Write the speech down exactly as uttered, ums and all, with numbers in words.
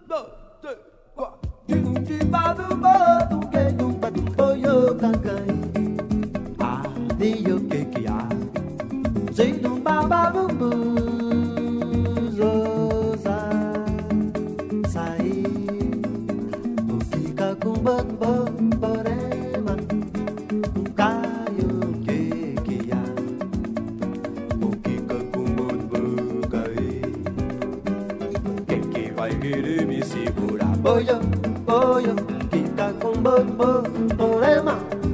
dois, três, quatro. Adio que que há, zidum bababumbu, zoza, sai, tu fica com bambam, borema, um caio que que há, tu fica com bambam, cai, quem que vai querer me segurar? Boio, boio, fica com bambam, borema.